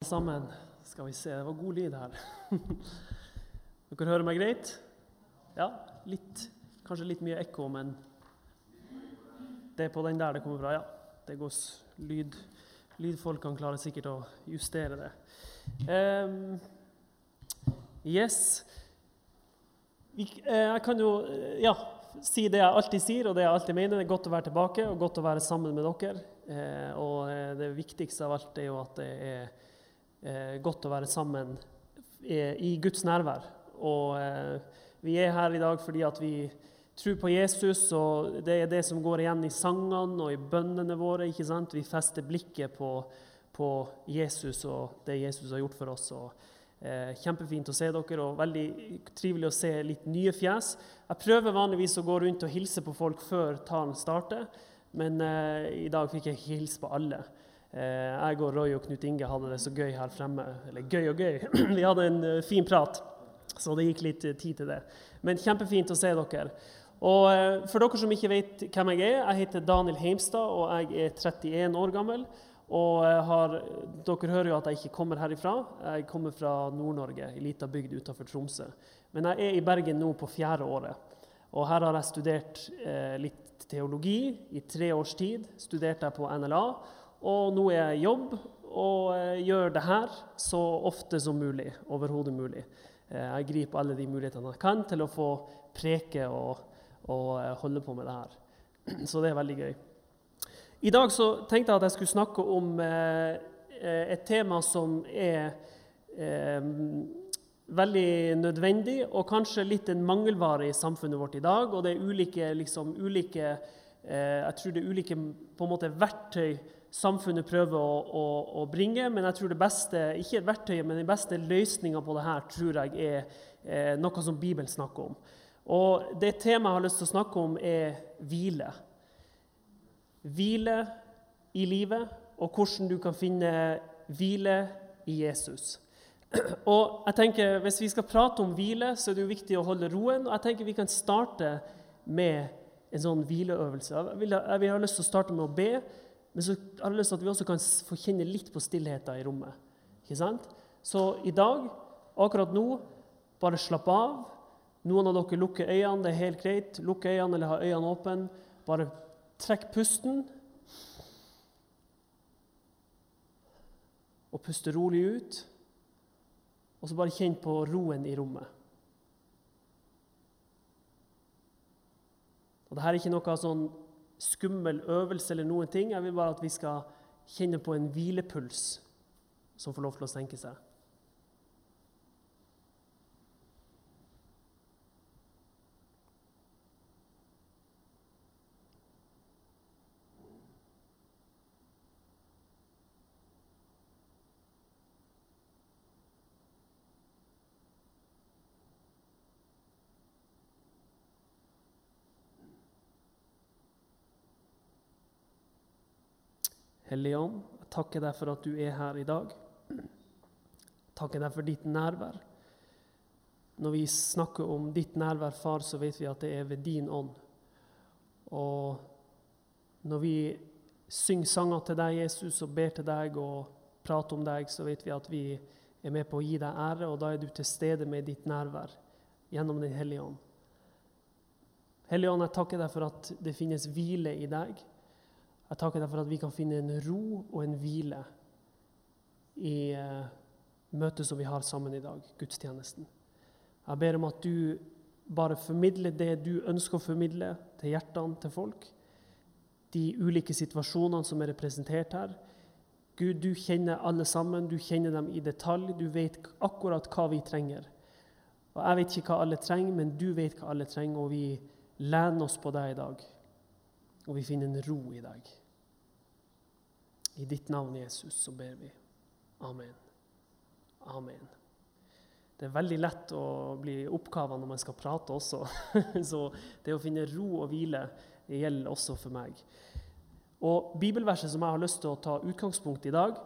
sammen. Skal vi se, det var god lyd her. Dere hører meg greit? Ja, kanskje litt mye ekko, men det er på den der det kommer fra, ja. Det går lydfolkene klarer sikkert å justere det. Yes. Jeg kan jo, si det jeg alltid sier, og det jeg alltid mener. Det er godt å være tilbake, og godt å være sammen med dere. Og det viktigste av alt er jo at det er godt å være sammen i Guds nærvær. Og vi er her i dag fordi at vi tror på Jesus, og det er det som går igjen i sangene og i bønnene våre, ikke sant? Vi fester blikket på Jesus og det Jesus har gjort for oss. Og kjempefint å se dere, og veldig trivelig å se litt nye fjes. Jeg prøver vanligvis å gå rundt og hilse på folk før talen starter, men i dag fikk jeg hilse på alle. Jeg og Roy og Knut Inge hadde det så gøy her fremme, eller gøy og gøy. Vi hadde en fin prat, så det gikk litt tid til det. Men kjempefint å se dere. Og for dere som ikke vet hvem jeg heter Daniel Heimstad, og jeg er 31 år gammel. Og dere hører jo at jeg ikke kommer herifra. Jeg kommer fra Nord-Norge, i liten bygd utenfor Tromsø. Men jeg er i Bergen nå på 4. året. Og her har jeg studert litt teologi i 3 års tid. Studerte jeg på NLA, og nå er jeg i jobb og gjør det her så ofte som mulig, overhodet mulig. Jeg griper alle de mulighetene jeg kan til å få preke og holde på med det her. Så det er veldig gøy. I dag så tenkte jeg at jeg skulle snakke om et tema som er veldig nødvendig, og kanskje litt en mangelvare i samfunnet vårt i dag, og det er ulike jeg tror det er ulike på en måte verktøy samfunnet prøver å bringe, men jeg tror det beste, ikke verktøyet, men den beste løsningen på det her, tror jeg er noe som Bibelen snakker om. Og det temaet jeg har lyst til å snakke om er hvile. Hvile i livet, og hvordan du kan finne hvile i Jesus. Og jeg tenker, hvis vi skal prate om hvile, så er det jo viktig å holde roen, og jeg tenker vi kan starte med en sånn hvileøvelse. Vi har lyst til å starte med å be, men så har jeg lyst til at vi også kan få kjenne litt på stillheten i rommet. Ikke sant? Så i dag, akkurat nå, bare slapp av. Noen av dere lukker øynene, det er helt greit. Lukk øynene eller ha øynene åpne. Bare trekk pusten. Og puste rolig ut. Og så bare kjenn på roen i rommet. Og dette er ikke noe sånn skummel øvelse eller noen ting. Jeg vil bare at vi skal kjenne på en hvilepuls som får lov til å senke seg. Hellige Ånd, jeg takker deg for at du er her i dag. Takker deg for ditt nærvær. Når vi snakker om ditt nærvær, far, så vet vi at det er ved din ånd. Og når vi synger sanger til deg, Jesus, og ber til deg og prater om deg, så vet vi at vi er med på å gi deg ære, og da er du til stede med ditt nærvær gjennom den Hellige Ånd. Hellige Ånd, jeg takker deg for at det finnes hvile i deg. Jeg takker deg for at vi kan finne en ro og en hvile i møtet som vi har sammen i dag, gudstjenesten. Jeg ber om at du bare formidler det du ønsker å formidle til hjertene til folk, de ulike situasjonene som er representert her. Gud, du kjenner alle sammen, du kjenner dem i detalj, du vet akkurat hva vi trenger. Og jeg vet ikke hva alle trenger, men du vet hva alle trenger, og vi lener oss på deg i dag. Og vi finner en ro i deg. I ditt navn, Jesus, så ber vi. Amen. Amen. Det er veldig lett å bli oppgavet når man skal prate også. Så det å finne ro og hvile, det gjelder også for meg. Og bibelverset som jeg har lyst til å ta utgangspunkt i dag,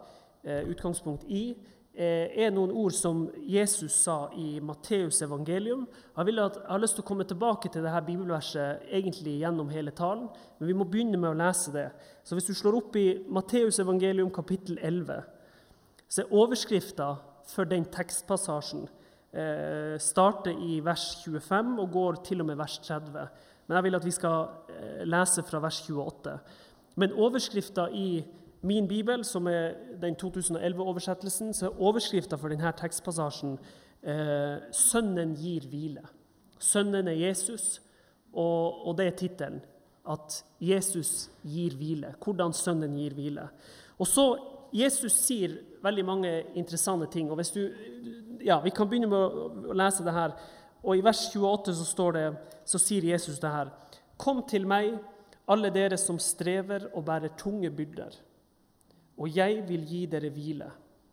er noen ord som Jesus sa i Matteus evangelium. Jeg har lyst til å komme tilbake til dette bibelverset egentlig gjennom hele talen, men vi må begynne med å lese det. Så hvis du slår opp i Matteus evangelium kapittel 11, så overskriften for den tekstpassasjen starter i vers 25 og går til og med vers 30. Men jeg vil at vi skal lese fra vers 28. Men overskriften i min bibel, som den 2011-oversettelsen, så overskriften for denne tekstpassasjen «Sønnen gir hvile». Sønnen Jesus, og det titelen, at Jesus gir hvile. Hvordan sønnen gir hvile. Og så, Jesus sier veldig mange interessante ting, og hvis vi kan begynne med å lese det her, og i vers 28 så står det, så sier Jesus det her, «Kom til meg, alle dere som strever og bærer tunge byrder, og jeg vil gi dere hvile.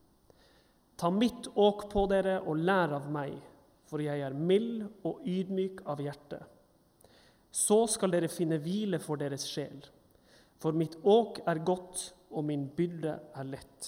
Ta mitt åk på dere og lær av meg, for jeg mild og ydmyk av hjerte. Så skal dere finne hvile for deres sjel, for mitt åk godt, og min byrde lett.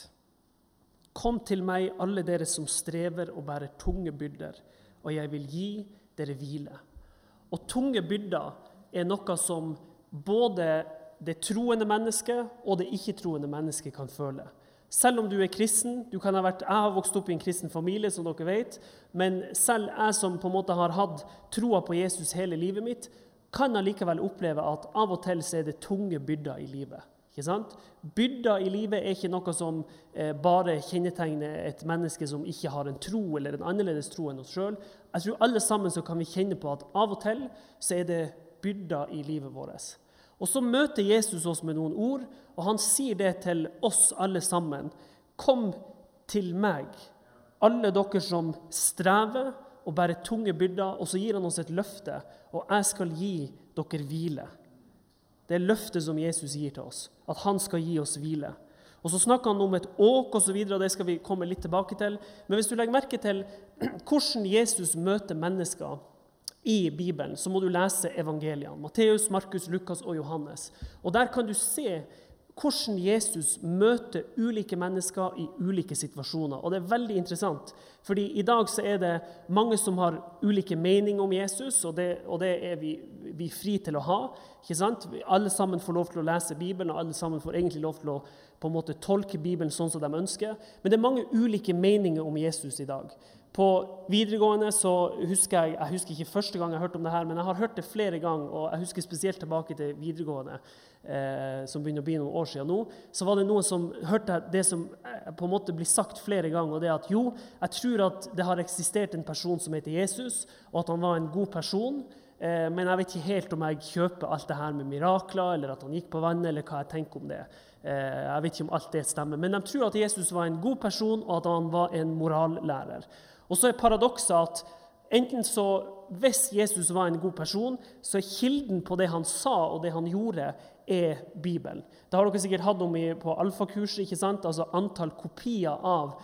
Kom til meg, alle dere som strever og bærer tunge byrder, og jeg vil gi dere hvile. Og tunge byrder noe som både det troende mennesket og det ikke-troende mennesket kan føle. Selv om du kristen, jeg har vokst opp i en kristen familie, som dere vet, men selv jeg som på en måte har hatt troa på Jesus hele livet mitt, kan allikevel oppleve at av og til så det tunge byrder i livet. Ikke sant? Byrder i livet ikke noe som bare kjennetegner et menneske som ikke har en tro eller en annerledes tro enn oss selv. Jeg tror alle sammen så kan vi kjenne på at av og til så det byrder i livet vårt. Og så møter Jesus oss med noen ord, og han sier det til oss alle sammen. Kom til meg, alle dere som strever og bærer tunge byrder, og så gir han oss et løfte, og jeg skal gi dere hvile. Det løftet som Jesus gir til oss, at han skal gi oss hvile. Og så snakker han om et åk og så videre, og det skal vi komme litt tilbake til. Men hvis du legger merke til hvordan Jesus møter mennesker i Bibelen, så må du lese evangeliene. Matteus, Markus, Lukas og Johannes. Og der kan du se hvordan Jesus møter ulike mennesker i ulike situasjoner. Og det veldig interessant, fordi i dag så det mange som har ulike meninger om Jesus, og det vi fri til å ha, ikke sant? Alle sammen får lov til å lese Bibelen, og alle sammen får egentlig lov til å på en måte tolke Bibelen sånn som de ønsker. Men det mange ulike meninger om Jesus i dag. På videregående så husker jeg husker ikke første gang jeg hørte om det her, men jeg har hørt det flere ganger, og jeg husker spesielt tilbake til videregående, som begynner å bli noen år siden nå, så var det noen som hørte det som på en måte blir sagt flere ganger, og det at jo, jeg tror at det har eksistert en person som heter Jesus, og at han var en god person, men jeg vet ikke helt om jeg kjøper alt det her med mirakler, eller at han gikk på vannet, eller hva jeg tenker om det. Jeg vet ikke om alt det stemmer, men de tror at Jesus var en god person, og at han var en morallærer. Og så paradokset at enten så, hvis Jesus var en god person, så kilden på det han sa og det han gjorde Bibelen. Det har dere sikkert hatt om på alfakurset, ikke sant? Altså antall kopier av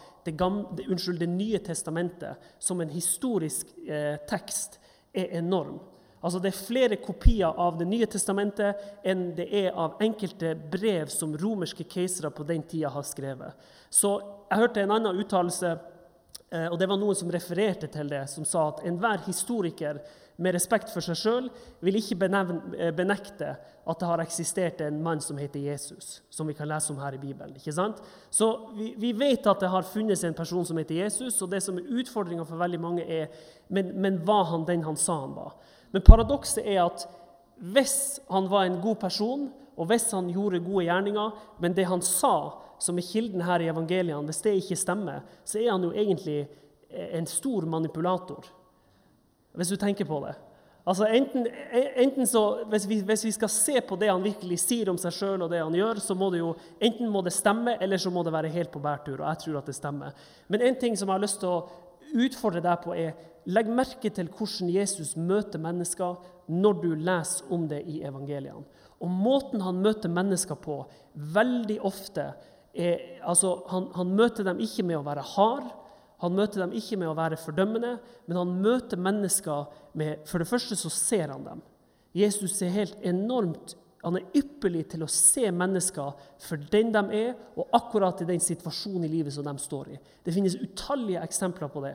det nye testamentet som en historisk tekst enorm. Altså det flere kopier av det nye testamentet enn det av enkelte brev som romerske keisere på den tiden har skrevet. Så jeg hørte en annen uttalelse, og det var noen som refererte til det, som sa at enhver historiker med respekt for seg selv vil ikke benekte at det har eksistert en mann som heter Jesus, som vi kan lese om her i Bibelen, ikke sant? Så vi vet at det har funnes en person som heter Jesus, og det som utfordringen for veldig mange men var han den han sa han var? Men paradokset at hvis han var en god person, og hvis han gjorde gode gjerninger, men det han sa, som kilden her i evangeliene, hvis det ikke stemmer, så han jo egentlig en stor manipulator. Hvis du tenker på det. Altså enten så, hvis vi skal se på det han virkelig sier om seg selv og det han gjør, så må det jo, enten må det stemme, eller så må det være helt på bærtur, og jeg tror at det stemmer. Men en ting som jeg har lyst til å utfordre deg på legg merke til hvordan Jesus møter mennesker når du leser om det i evangeliene. Og måten han møter mennesker på, veldig ofte, altså han møter dem ikke med å være hard, han møter dem ikke med å være fordømmende, men han møter mennesker med, for det første så ser han dem. Jesus helt enormt, han ypperlig til å se mennesker for den de og akkurat i den situasjonen i livet som de står i. Det finnes utallige eksempler på det.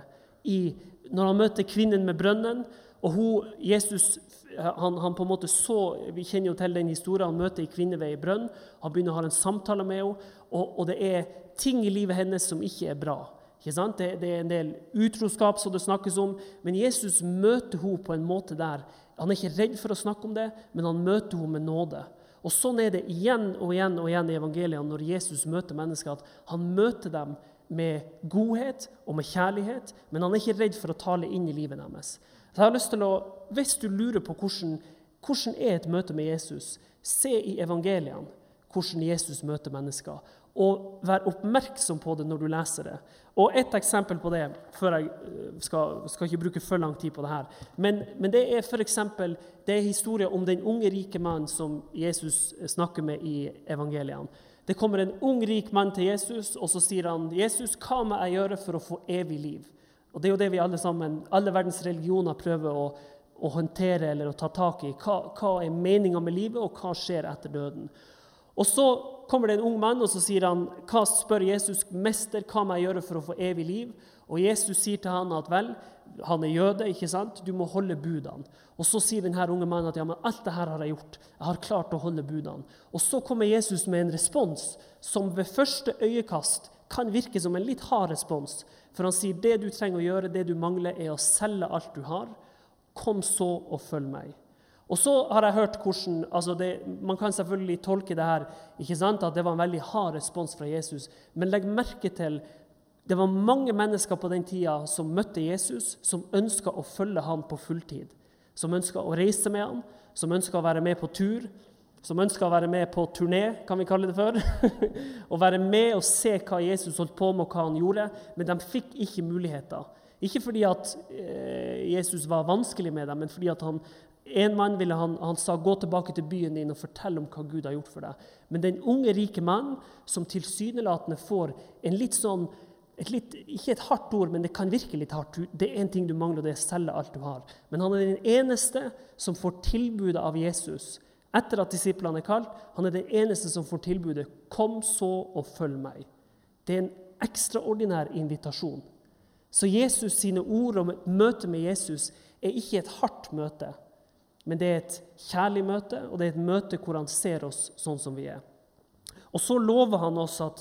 Når han møter kvinnen med brønnen, og Jesus, han på en måte så, vi kjenner jo til den historien, han møter en kvinne ved en brønn, han begynner å ha en samtale med henne, og det ting i livet hennes som ikke bra. Ikke sant? Det en del utroskap som det snakkes om, men Jesus møter henne på en måte der han ikke redd for å snakke om det, men han møter henne med nåde. Og sånn det igjen og igjen og igjen i evangeliene når Jesus møter mennesker, at han møter dem med godhet og med kjærlighet, men han ikke redd for å tale inn i livet deres. Så jeg har lyst til å, hvis du lurer på hvordan et møte med Jesus, se i evangeliene hvordan Jesus møter mennesker, og vær oppmerksom på det når du leser det. Og et eksempel på det, før jeg skal ikke bruke for lang tid på det her, men det for eksempel, det historien om den unge rike mann som Jesus snakker med i evangeliene. Det kommer en ung rik mann til Jesus, og så sier han, Jesus, hva må jeg gjøre for å få evig liv? Og det jo det vi alle sammen, alle verdens religioner prøver å håndtere eller å ta tak i. Hva meningen med livet, og hva skjer etter døden? Og så kommer det en ung mann, og så sier han, hva spør Jesus, mester, hva må jeg gjøre for å få evig liv? Og Jesus sier til han at vel, han jøde, ikke sant? Du må holde budene. Og så sier denne unge mannen at ja, men alt det her har jeg gjort. Jeg har klart å holde budene. Og så kommer Jesus med en respons som ved første øyekast kan virke som en litt hard respons. For han sier, det du trenger å gjøre, det du mangler, å selge alt du har. Kom så og følg meg. Og så har jeg hørt hvordan, man kan selvfølgelig tolke det her, ikke sant, at det var en veldig hard respons fra Jesus, men legg merke til, det var mange mennesker på den tida som møtte Jesus, som ønsket å følge han på fulltid, som ønsket å reise med han, som ønsket å være med på tur, som ønsket å være med på turné, kan vi kalle det for, og være med og se hva Jesus holdt på med og hva han gjorde, men de fikk ikke muligheter. Ikke fordi at Jesus var vanskelig med dem, men fordi at en mann ville han sa, gå tilbake til byen din og fortelle om hva Gud har gjort for deg. Men den unge, rike mann, som tilsynelatende får en litt sånn, ikke et hardt ord, men det kan virke litt hardt. Det en ting du mangler, det å selge alt du har. Men han den eneste som får tilbudet av Jesus, etter at disiplene kalt, han den eneste som får tilbudet, kom så og følg meg. Det en ekstraordinær invitasjon. Så Jesus sine ord om et møte med Jesus ikke et hardt møte, men det et kjærlig møte, og det et møte hvor han ser oss sånn som vi Og så lover han oss at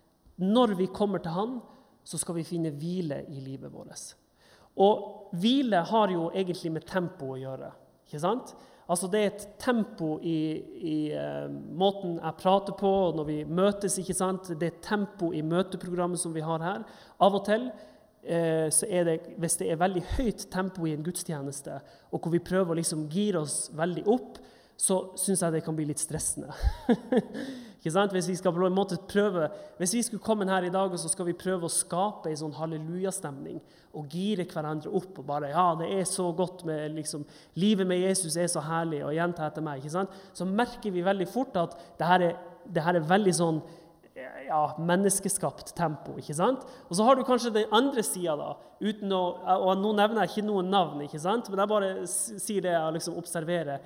når vi kommer til han, så skal vi finne hvile i livet vårt. Og hvile har jo egentlig med tempo å gjøre, ikke sant? Altså det et tempo i måten jeg prater på, og når vi møtes, ikke sant? Det et tempo i møteprogrammet som vi har her. Av og til, så det, hvis det veldig høyt tempo i en gudstjeneste, og hvor vi prøver å liksom gire oss veldig opp, så synes jeg det kan bli litt stressende. Ikke sant? Hvis vi skal på en måte prøve, hvis vi skulle komme her i dag, så skal vi prøve å skape en sånn halleluja-stemning, og gire hverandre opp, og bare, ja, det så godt med liksom, livet med Jesus så herlig, og gjenta etter meg, ikke sant? Så merker vi veldig fort at det her veldig sånn, menneskeskapt tempo, ikke sant? Og så har du kanskje den andre siden da, og nå nevner jeg ikke noen navn, ikke sant? Men jeg bare sier det jeg liksom observerer.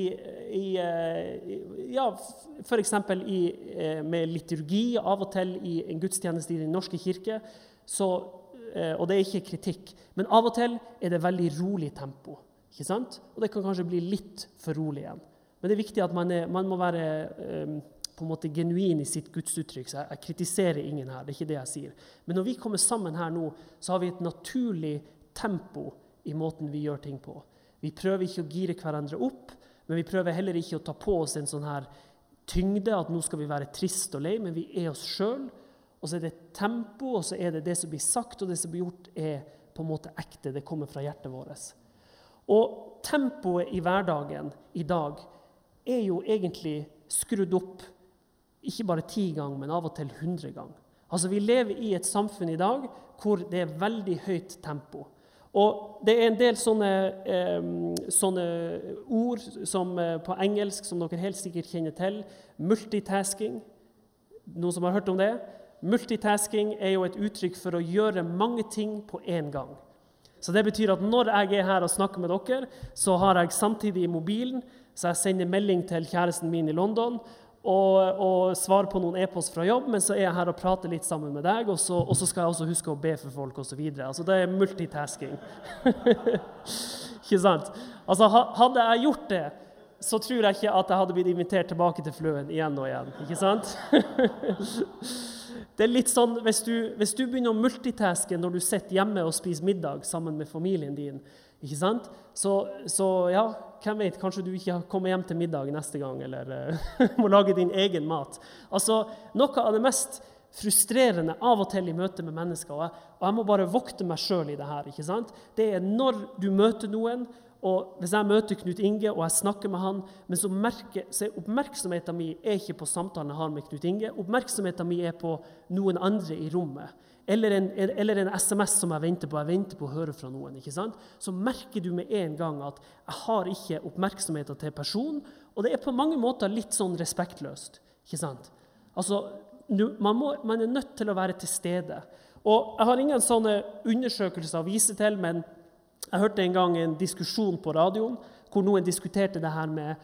For eksempel med liturgi, av og til i en gudstjeneste i den norske kirke, og det ikke kritikk, men av og til det veldig rolig tempo, ikke sant? Og det kan kanskje bli litt for rolig igjen. Men det viktig at man må være på en måte genuin i sitt gudsuttrykk, så jeg kritiserer ingen her, det ikke det jeg sier. Men når vi kommer sammen her nå, så har vi et naturlig tempo i måten vi gjør ting på. Vi prøver ikke å gire hverandre opp, men vi prøver heller ikke å ta på oss en sånn her tyngde, at nå skal vi være trist og lei, men vi oss selv, og så det tempo, og så det som blir sagt, og det som blir gjort på en måte ekte, det kommer fra hjertet vårt. Og tempoet i hverdagen i dag jo egentlig skrudd opp, ikke bare 10 ganger, men av og til 100 ganger. Altså vi lever i et samfunn i dag hvor det veldig høyt tempo. Og det en del sånne ord som på engelsk som dere helt sikkert kjenner til. Multitasking. Noen som har hørt om det? Multitasking jo et uttrykk for å gjøre mange ting på en gang. Så det betyr at når jeg her og snakker med dere, så har jeg samtidig i mobilen, så jeg sender melding til kjæresten min i London, og svarer på noen e-post fra jobb, men så jeg her og prater litt sammen med deg, og så skal jeg også huske å be for folk og så videre. Altså det multitasking. Ikke sant? Altså hadde jeg gjort det, så tror jeg ikke at jeg hadde blitt invitert tilbake til Fløen igjen og igjen. Ikke sant? Det litt sånn, hvis du begynner å multitaske når du sitter hjemme og spiser middag sammen med familien din, ikke sant? Så ja, hvem vet, kanskje du ikke kommer hjem til middag neste gang, eller må lage din egen mat. Altså, noe av det mest frustrerende av og til i møte med mennesker, og jeg må bare vokte meg selv i det her, ikke sant? Det når du møter noen, og hvis jeg møter Knut Inge, og jeg snakker med han, men så oppmerksomheten min ikke på samtalen jeg har med Knut Inge, oppmerksomheten min på noen andre i rommet, eller en SMS som jeg venter på å høre fra noen, ikke sant? Så merker du med en gang at jeg har ikke oppmerksomheten til personen, og det på mange måter litt sånn respektløst, ikke sant? Altså, man nødt til å være til stede. Og jeg har ingen sånne undersøkelser å vise til, men jeg hørte en gang en diskusjon på radioen, hvor noen diskuterte det her med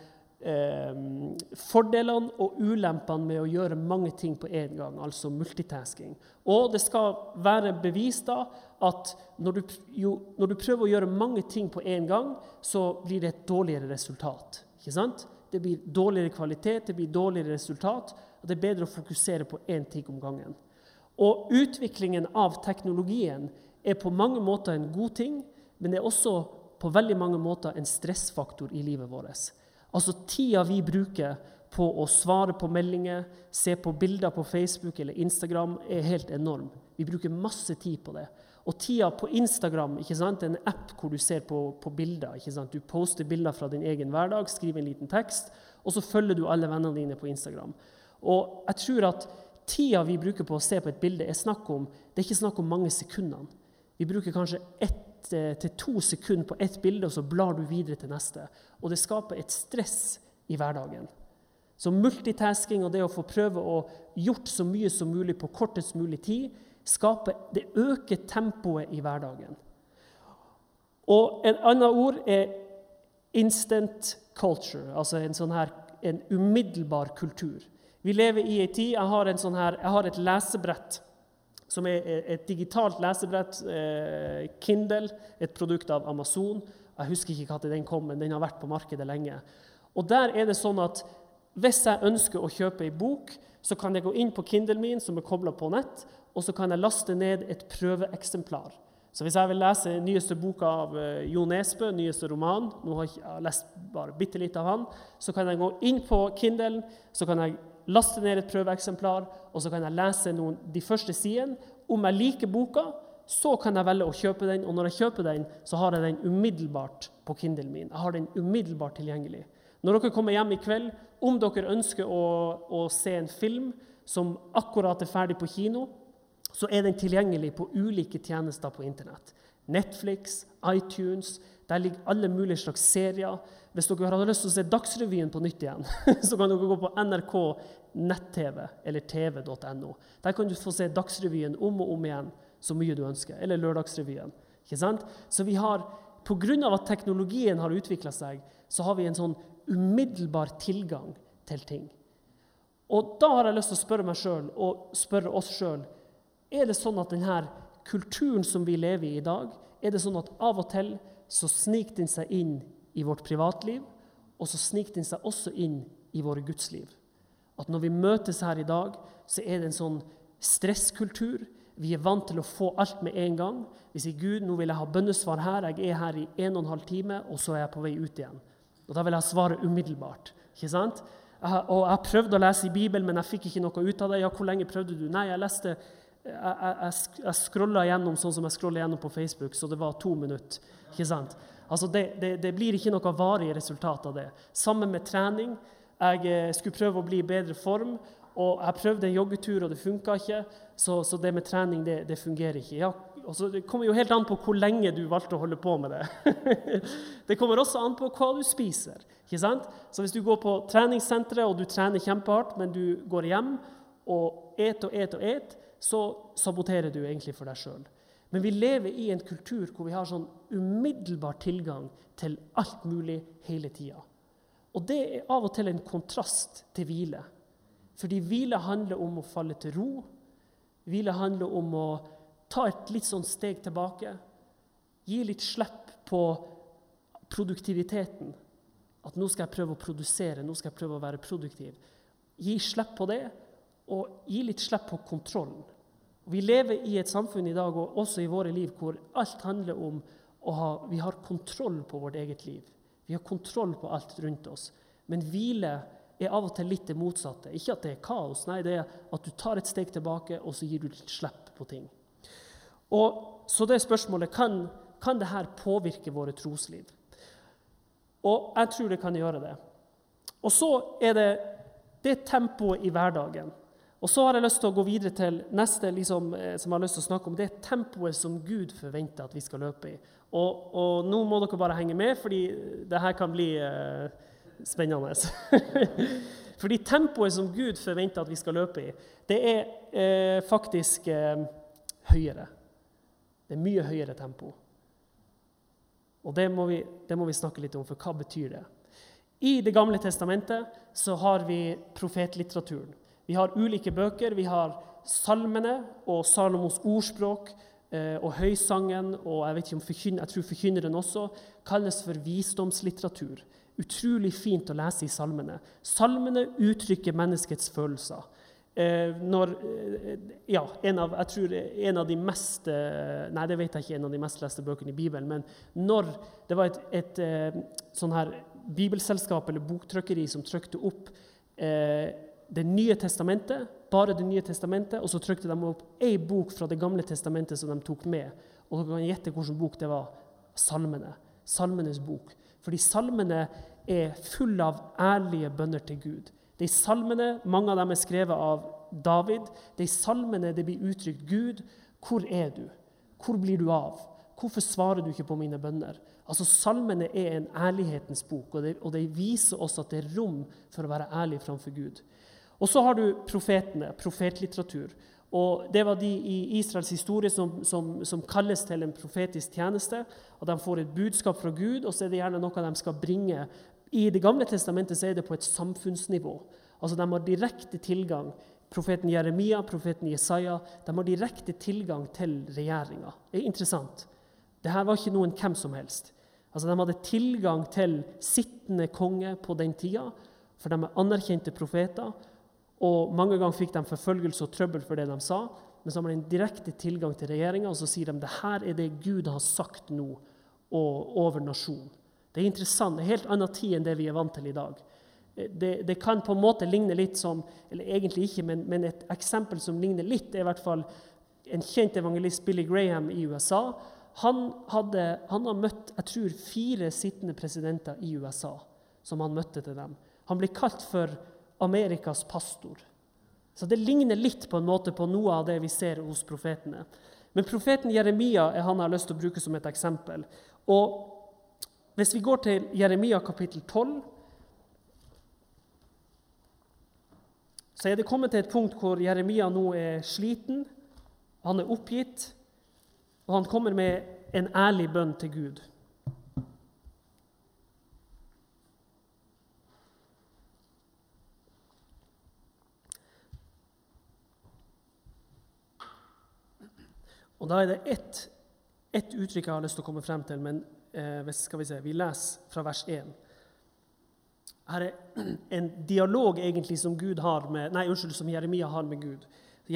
fordelene og ulempene med å gjøre mange ting på en gang, altså multitasking. Og det skal være bevist da, at når du prøver å gjøre mange ting på en gang, så blir det et dårligere resultat, ikke sant? Det blir dårligere kvalitet, det blir dårligere resultat, og det bedre å fokusere på en ting om gangen. Og utviklingen av teknologien på mange måter en god ting, men det også på veldig mange måter en stressfaktor i livet vårt. Altså tida vi bruker på å svare på meldinger, se på bilder på Facebook eller Instagram helt enorm. Vi bruker masse tid på det. Og tida på Instagram, ikke sant, en app hvor du ser på bilder, ikke sant? Du poster bilder fra din egen hverdag, skriver en liten tekst, og så følger du alle vennene dine på Instagram. Og jeg tror at tida vi bruker på å se på et bilde det er ikke snakk om mange sekundene. Vi bruker kanskje 1 til 2 sekunder på et bilde, og så blar du videre til neste. Og det skaper et stress i hverdagen. Så multitasking og det å få prøve å gjort så mye som mulig på kortest mulig tid, det øker tempoet i hverdagen. Og en annen ord instant culture, altså en umiddelbar kultur. Vi lever i en tid, jeg har et lesebrett, som et digitalt lesebrett, Kindle, et produkt av Amazon. Jeg husker ikke hva den kom, men den har vært på markedet lenge. Og der det sånn at hvis jeg ønsker å kjøpe en bok, så kan jeg gå inn på Kindle min, som koblet på nett, og så kan jeg laste ned et prøveeksemplar. Så hvis jeg vil lese nyeste boka av Jo Nesbø, nyeste roman, nå har jeg lest bare bittelitt av han, så kan jeg gå inn på Kindle, så kan jeg laste ned et prøveeksemplar, og så kan jeg lese de første sidene. Om jeg liker boka, så kan jeg velge å kjøpe den, og når jeg kjøper den, så har jeg den umiddelbart på Kindle min. Jeg har den umiddelbart tilgjengelig. Når dere kommer hjem i kveld, om dere ønsker å se en film som akkurat ferdig på kino, så den tilgjengelig på ulike tjenester på internett. Netflix, iTunes, der ligger alle mulige slags serier. Hvis dere har lyst til å se Dagsrevyen på nytt igjen, så kan dere gå på NRK nett-TV eller tv.no. Der kan du få se Dagsrevyen om og om igjen, så mye du ønsker, eller Lørdagsrevyen. Ikke sant? Så på grunn av at teknologien har utviklet seg, så har vi en sånn umiddelbar tilgang til ting. Og da har jeg lyst til å spørre meg selv, og spørre oss selv, det sånn at denne kulturen som vi lever i dag, det sånn at av og til så sniker den seg inn i vårt privatliv, og så sniker den seg også inn i våre gudsliv. At når vi møtes her i dag, så det en sånn stresskultur. Vi vant til å få alt med en gang. Vi sier, Gud, nå vil jeg ha bønnesvar her. Jeg her i 1,5 time, og så jeg på vei ut igjen. Og da vil jeg svare umiddelbart. Ikke sant? Og jeg prøvde å lese i Bibelen, men jeg fikk ikke noe ut av det. Ja, hvor lenge prøvde du? Nei, jeg scrollet gjennom sånn som jeg scrollet gjennom på Facebook, så det var 2 minutter. Ikke sant? Altså det blir ikke noe varig resultat av det. Sammen med trening, jeg skulle prøve å bli i bedre form, og jeg prøvde en joggetur, og det funket ikke, så det med trening, det fungerer ikke. Ja, og så det kommer jo helt an på hvor lenge du valgte å holde på med det. Det kommer også an på hva du spiser, ikke sant? Så hvis du går på treningssenteret, og du trener kjempehardt, men du går hjem og et, så saboterer du egentlig for deg selv. Men vi lever i en kultur hvor vi har sånn umiddelbar tilgang til alt mulig hele tiden. Og det av og til en kontrast til hvile. Fordi hvile handler om å falle til ro. Hvile handler om å ta et litt sånn steg tilbake. Gi litt slipp på produktiviteten. At nå skal jeg prøve å produsere, nå skal jeg prøve å være produktiv. Gi slipp på det, å gi litt slipp på kontrollen. Vi lever i et samfunn i dag, og også i våre liv, hvor alt handler om vi har kontroll på vårt eget liv. Vi har kontroll på alt rundt oss. Men hvile av og til litt det motsatte. Ikke at det kaos, nei, det at du tar et steg tilbake, og så gir du litt slipp på ting. Så det spørsmålet, kan det her påvirke våre trosliv? Og jeg tror det kan gjøre det. Og så det tempoet i hverdagen. Og så har jeg lyst til å gå videre til neste som jeg har lyst til å snakke om, det tempoet som Gud forventer at vi skal løpe i. Og nå må dere bare henge med, fordi det her kan bli spennende. Fordi tempoet som Gud forventer at vi skal løpe i, det faktisk høyere. Det mye høyere tempo. Og det må vi snakke litt om, for hva betyr det? I Det gamle testamentet så har vi profetlitteraturen. Vi har ulike bøker, vi har salmene og Salomos ordspråk og høysangen, og jeg tror forkynneren også, kalles for visdomslitteratur. Utrolig fint å lese i salmene. Salmene uttrykker menneskets følelser. Jeg tror en av de mest, nei det vet jeg ikke, en av de mest leste bøkene i Bibelen, men når det var et sånn her bibelselskap eller boktrykkeri som trykte opp det nye testamentet, bare det nye testamentet, og så trykte de opp en bok fra det gamle testamentet som de tok med, og dere kan gjette hvilken bok det var. Salmenes bok. Fordi salmene full av ærlige bønner til Gud. De salmene, mange av dem skrevet av David, de salmene det blir uttrykt, Gud, hvor du? Hvor blir du av? Hvorfor svarer du ikke på mine bønner? Altså salmene en ærlighetens bok, og de viser oss at det rom for å være ærlig framfor Gud. Og så har du profetene, profetlitteratur. Og det var de i Israels historie som kalles til en profetisk tjeneste, og de får et budskap fra Gud, og så det gjerne noe de skal bringe. I Det gamle testamentet så det på et samfunnsnivå. Altså de har direkte tilgang, profeten Jeremia, profeten Jesaja, de har direkte tilgang til regjeringen. Det interessant. Dette var ikke noen hvem som helst. Altså de hadde tilgang til sittende konge på den tida, for de anerkjente profeter, og mange ganger fikk de forfølgelse og trøbbel for det de sa, men så har de en direkte tilgang til regjeringen, og så sier de, det her det Gud har sagt nå, og over nasjonen. Det interessant, det helt annen tid enn det vi vant til i dag. Det kan på en måte ligne litt som, eller egentlig ikke, men et eksempel som ligner litt, I hvert fall en kjent evangelist, Billy Graham i USA. Han har møtt, jeg tror, 4 sittende presidenter i USA, som han møtte til dem. Han ble kalt for Amerikas pastor. Så det ligner litt på en måte på noe av det vi ser hos profetene. Men profeten Jeremia han har lyst til å bruke som et eksempel. Og hvis vi går til Jeremia kapittel 12, så det kommet til et punkt hvor Jeremia nå sliten, han oppgitt, og han kommer med en ærlig bønn til Gud. Og da det ett uttrykk jeg har lyst til å komme frem til, men skal vi se, vi leser fra vers 1. Her en dialog egentlig som som Jeremia har med Gud.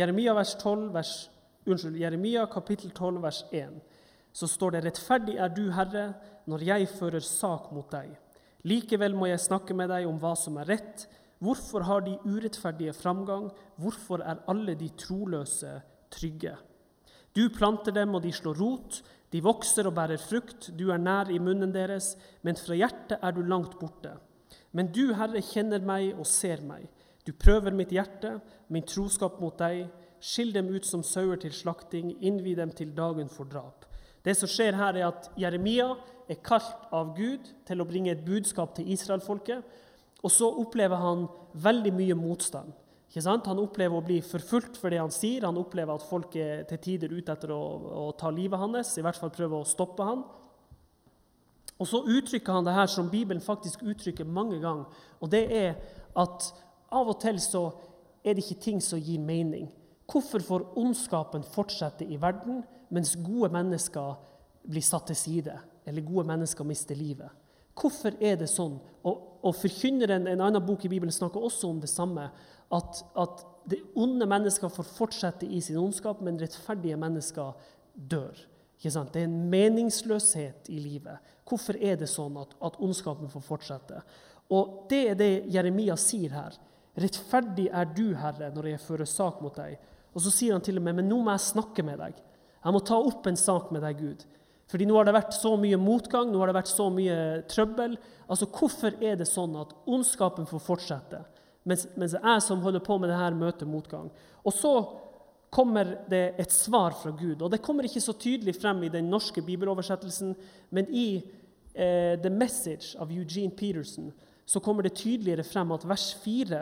Jeremia kapittel 12, vers 1. Så står det, rettferdig du, Herre, når jeg fører sak mot deg. Likevel må jeg snakke med deg om hva som rett. Hvorfor har de urettferdige framgang? Hvorfor alle de troløse trygge? Du planter dem, og de slår rot. De vokser og bærer frukt. Du nær i munnen deres, men fra hjertet du langt borte. Men du, Herre, kjenner meg og ser meg. Du prøver mitt hjerte, min troskap mot deg. Skill dem ut som sauer til slakting, innvi dem til dagen for drap. Det som skjer her at Jeremia kalt av Gud til å bringe et budskap til Israelfolket, og så opplever han veldig mye motstand. Ikke sant? Han opplever å bli forfulgt for det han sier, han opplever at folk til tider ute etter å ta livet hans, i hvert fall prøve å stoppe han. Og så uttrykker han det her som Bibelen faktisk uttrykker mange ganger, og det at av og til så det ikke ting som gir mening. Hvorfor får ondskapen fortsette i verden, mens gode mennesker blir satt til side, eller gode mennesker mister livet? Hvorfor det sånn? Og forkynneren, en annen bok i Bibelen, snakker også om det samme, at det onde mennesker får fortsette i sin ondskap, men rettferdige mennesker dør. Ikke sant? Det en meningsløshet i livet. Hvorfor det sånn at ondskapen får fortsette? Og det det Jeremia sier her. Rettferdig du, Herre, når jeg fører sak mot deg. Og så sier han til og med, men nå må jeg snakke med deg. Jeg må ta opp en sak med deg, Gud. Fordi nå har det vært så mye motgang, nå har det vært så mye trøbbel. Altså, hvorfor det sånn at ondskapen får fortsette? Mens jeg som holder på med det her møter motgang. Og så kommer det et svar fra Gud. Og det kommer ikke så tydelig frem i den norske bibeloversettelsen, men i The Message av Eugene Peterson, så kommer det tydeligere frem at vers 4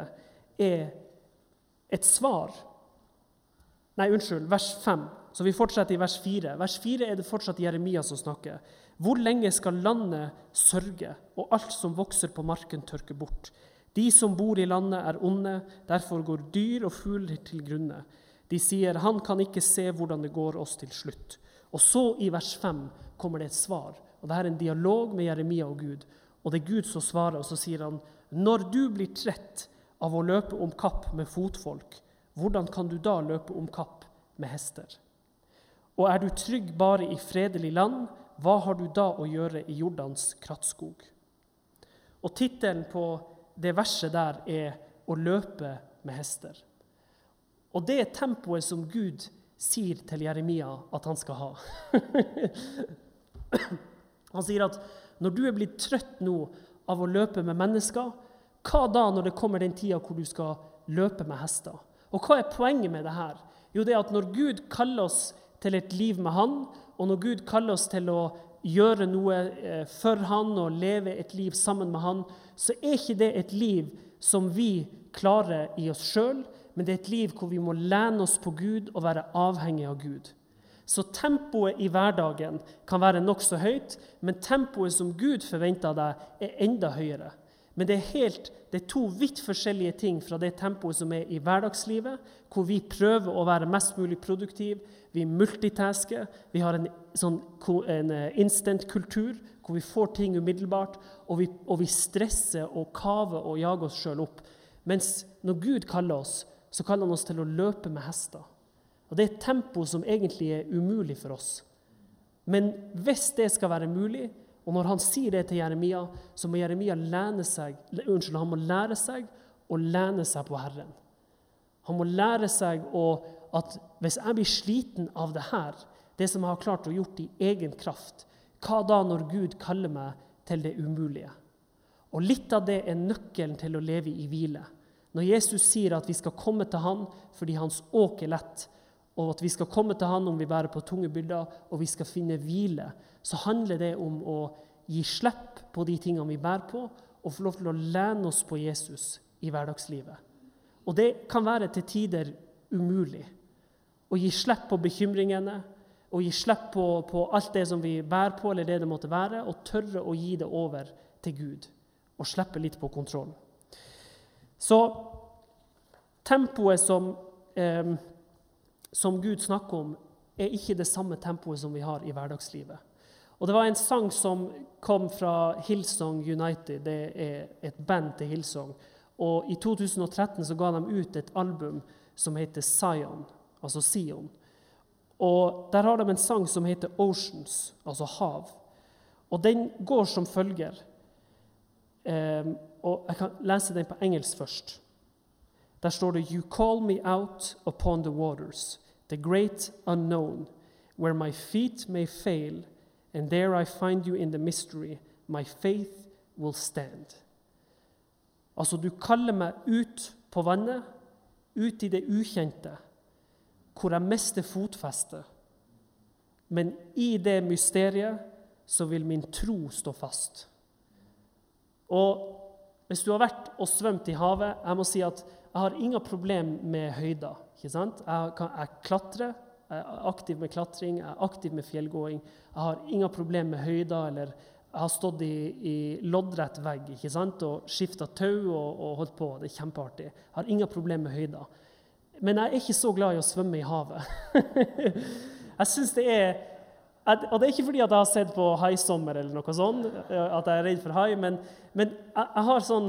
et svar. Nei, unnskyld, vers 5. Så vi fortsetter i vers 4. Vers 4 det fortsatt Jeremia som snakker. Hvor lenge skal landet sørge, og alt som vokser på marken tørke bort? De som bor i landet onde, derfor går dyr og fugler til grunne. De sier, han kan ikke se hvordan det går oss til slutt. Og så i vers 5 kommer det et svar. Og det en dialog med Jeremia og Gud. Og det Gud som svarer, og så sier han, når du blir trett av å løpe om kapp med fotfolk, hvordan kan du da løpe om kapp med hester? Og du trygg bare i fredelig land, hva har du da å gjøre i Jordans krattskog? Og titelen på det verset der å løpe med hester. Og det tempoet som Gud sier til Jeremia at han skal ha. Han sier at når du blitt trøtt nå av å løpe med mennesker, hva da når det kommer den tiden hvor du skal løpe med hester? Og hva poenget med det her? Jo, det at når Gud kaller oss til et liv med han, og når Gud kaller oss til å gjøre noe for han og leve et liv sammen med han, så ikke det et liv som vi klarer i oss selv, men det et liv hvor vi må lene oss på Gud og være avhengig av Gud. Så tempoet i hverdagen kan være nok så høyt, men tempoet som Gud forventer av deg enda høyere. Men det to vidt forskjellige ting fra det tempoet som i hverdagslivet, hvor vi prøver å være mest mulig produktiv, vi multitasker, vi har en instant-kultur, hvor vi får ting umiddelbart, og vi stresser og kaver og jager oss selv opp. Mens når Gud kaller oss, så kaller han oss til å løpe med hester. Og det et tempo som egentlig umulig for oss. Men hvis det skal være mulig, og når han sier det til Jeremia, så må Jeremia han må lære seg å lene seg på Herren. Han må lære seg at hvis jeg blir sliten av det her, det som jeg har klart å gjort i egen kraft, hva da når Gud kaller meg til det umulige? Og litt av det nøkkelen til å leve i hvile. Når Jesus sier at vi skal komme til han fordi hans åk lett, og at vi skal komme til han om vi bærer på tunge byrder, og vi skal finne hvile, så handler det om å gi slipp på de tingene vi bærer på, og få lov til å lene oss på Jesus i hverdagslivet. Og det kan være til tider umulig. Å gi slipp på bekymringene, og gi slipp på alt det som vi bærer på, eller det måtte være, og tørre å gi det over til Gud, og slippe litt på kontroll. Så tempoet som Gud snakker om, ikke det samme tempoet som vi har i hverdagslivet. Og det var en sang som kom fra Hillsong United, det et band til Hillsong. Og i 2013 så ga de ut et album som heter Zion, altså Sion. Og der har de en sang som heter Oceans, altså hav. Og den går som følger. Og jeg kan lese den på engelsk først. Der står det, You call me out upon the waters, the great unknown, where my feet may fail, and there I find you in the mystery, my faith will stand. Altså, du kaller meg ut på vannet, ut i det ukjente, hvor jeg mister fotfeste. Men i det mysteriet så vil min tro stå fast. Og hvis du har vært og svømt i havet, jeg må si at jeg har ingen problem med høyder, ikke sant? Jeg klatrer, jeg aktiv med klatring, jeg aktiv med fjellgåing. Jeg har ingen problem med høyder, eller jeg har stått i loddrett vegg, ikke sant? Og skiftet tau og holdt på, det kjempeartig. Jeg har ingen problem med høyder. Men jeg ikke så glad i å svømme i havet. Jeg synes det Og det ikke fordi at jeg har sett på haisommer eller noe sånt, at jeg redd for hai, men jeg har sånn,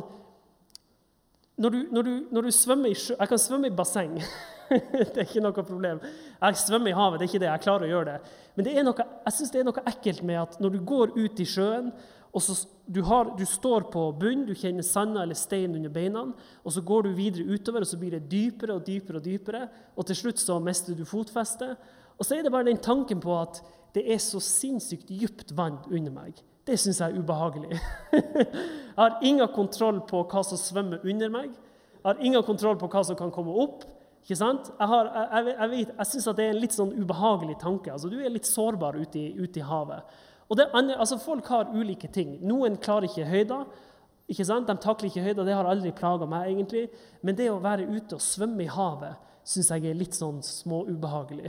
når du svømmer i sjø, jeg kan svømme i basseng, det ikke noe problem. Jeg svømmer i havet, det ikke det, jeg klarer å gjøre det. Men jeg synes det noe ekkelt med at når du går ut i sjøen, og så du står på bunn, du kjenner sanda eller stein under beina, og så går du videre utover, og så blir det dypere og dypere og dypere, og til slutt så mister du fotfestet. Og så det bare den tanken på at det så sinnssykt dypt vann under meg. Det synes jeg ubehagelig. Jeg har ingen kontroll på hva som svømmer under meg. Jeg har ingen kontroll på hva som kan komme opp. Ikke sant? Jeg synes at det en litt sånn ubehagelig tanke. Altså, du litt sårbar ute i havet. Og folk har ulike ting. Noen klarer ikke høyda. Ikke sant? De takler ikke høyda. Det har aldri plaget meg egentlig. Men det å være ute og svømme i havet synes jeg litt sånn små ubehagelig.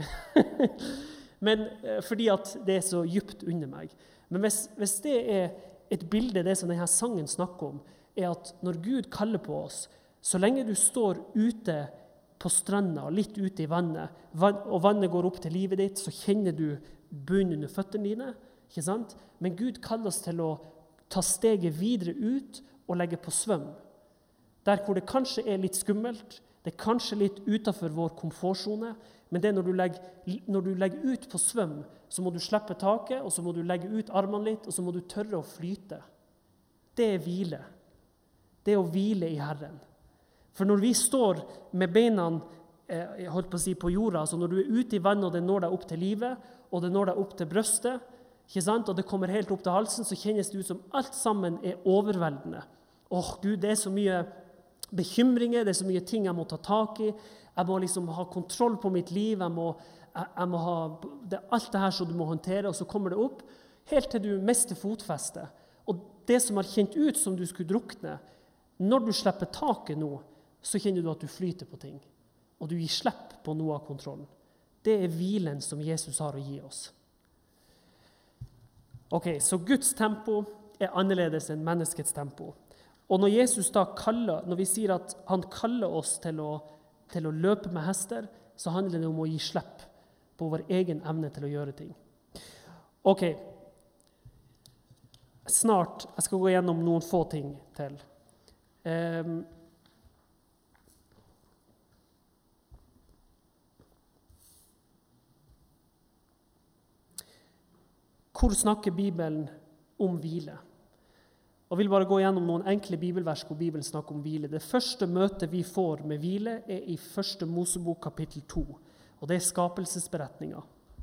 Men fordi at det så djupt under meg. Men hvis det et bilde, det som denne sangen snakker om, at når Gud kaller på oss, så lenge du står ute på stranda og litt ute i vannet, og vannet går opp til livet ditt, så kjenner du bunnen under føttene dine, ikke sant? Men Gud kaller oss til å ta steget videre ut og legge på svøm. Der hvor det kanskje litt skummelt, det kanskje litt utenfor vår komfortzone, men det når du legger ut på svøm, så må du slippe taket, og så må du legge ut armene litt, og så må du tørre å flyte. Det hvile. Det å hvile i Herren. For når vi står med beina jeg holdt på å si på jorda, altså når du ute i vannet og det når deg opp til livet, og det når deg opp til brøstet, ikke sant? Og det kommer helt opp til halsen, så kjennes det ut som alt sammen overveldende. Gud, det så mye bekymringer, det så mye ting jeg må ta tak i, jeg må liksom ha kontroll på mitt liv, jeg må ha alt det her som du må håndtere, og så kommer det opp, helt til du mister fotfestet. Og det som har kjent ut som du skulle drukne, når du slipper taket nå, så kjenner du at du flyter på ting, og du gir slipp på noe av kontrollen. Det hvilen som Jesus har å gi oss. Ok, så Guds tempo annerledes enn menneskets tempo. Og når Jesus da når vi sier at han kaller oss til å løpe med hester, så handler det om å gi slipp på vår egen evne til å gjøre ting. Ok, snart, jeg skal gå gjennom noen få ting til. Hvor snakker Bibelen om hvile? Og jeg vil bare gå gjennom noen enkle bibelvers hvor Bibelen snakker om hvile. Det første møtet vi får med hvile i 1. Mosebok kapittel 2, og det skapelsesberetninger.